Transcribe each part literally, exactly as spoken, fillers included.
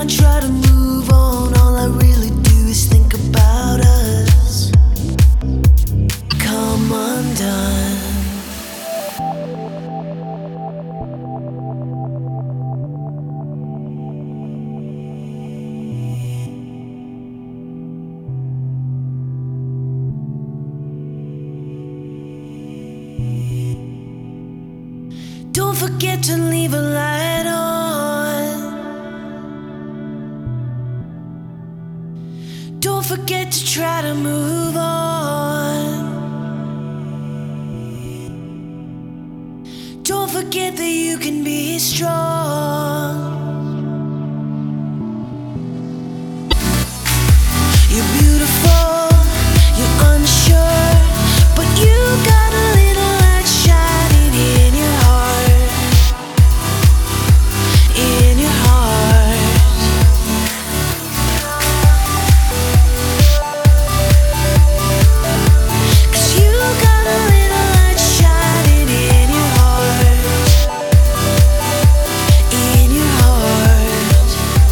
I try to move on, all I really do is think about us. Come undone. Don't forget to leave a light on. Don't forget to try to move on. Don't forget that you can be strong. You're beautiful, you're unsure, but you got a little light shining in your heart. In your heart. 'Cause you got a little light shining in your heart. In your heart.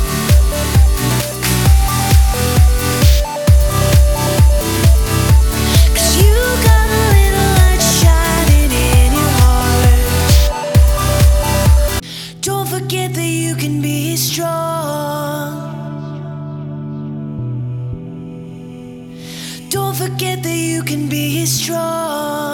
'Cause you got a little light shining in your heart. Don't forget that you can be strong. Don't forget that you can be strong.